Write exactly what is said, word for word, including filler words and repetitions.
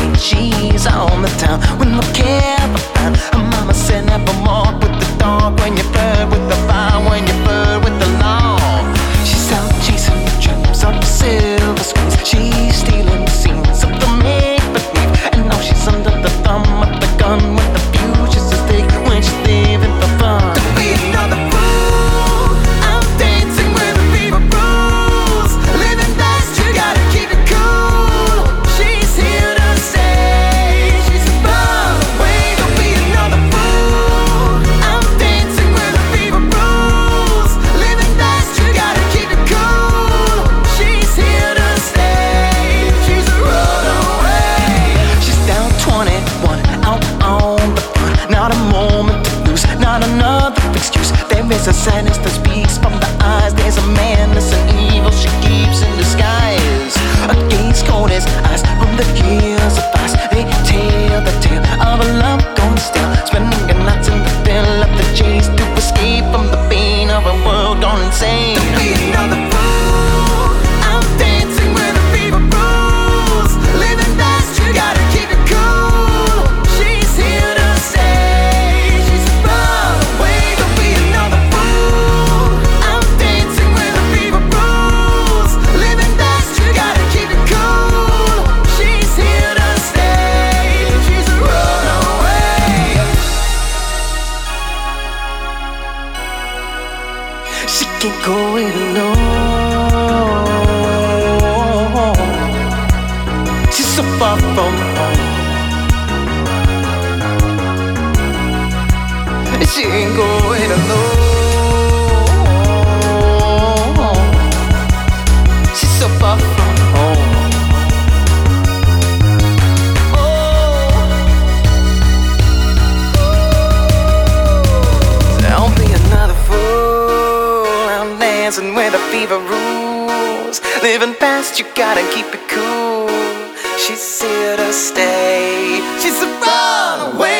think she's on the town with no care for fun. Her mama said never walk with the dog when you flirt with the fire, when you flirt with the law. She's out chasing the dreams of the silver screens. She's stealing the scenes of the make-believe, and now she's under the thumb of the gun with the future's at stake when she's living for fun. To be another fool, I'm dancing with the fever rules. Living fast, you gotta keep it cool. She's here to stay. She's a runaway. Don't be another fool. I'm dancing with the fever rules. Living fast, you gotta keep it cool. She's here to stay. She's a runaway. She's down twenty-one, out on the front. Not a moment to lose, not another excuse. There is a sadness that speaks from the eyes. There's a madness and evil she keeps in disguise. Against coldest eyes from the years of past, they tell the tale of a love gone stale. Spending the nights in the thrill of the chase to escape from the pain of a world gone insane. To be another fool, I'm dancing with the fever rules. Living fast, you gotta keep it cool. She's here to stay. She's a runaway. Don't be another fool. I'm dancing with the fever rules. Living fast, you gotta keep it cool. She's here to stay. She's a runaway. She can't go it alone. She's so far from home. She ain't going alone. She's so far from home. Don't be another fool. I'm dancing with the fever rules. Living fast, you gotta keep it cool. She's here to stay. She's a runaway.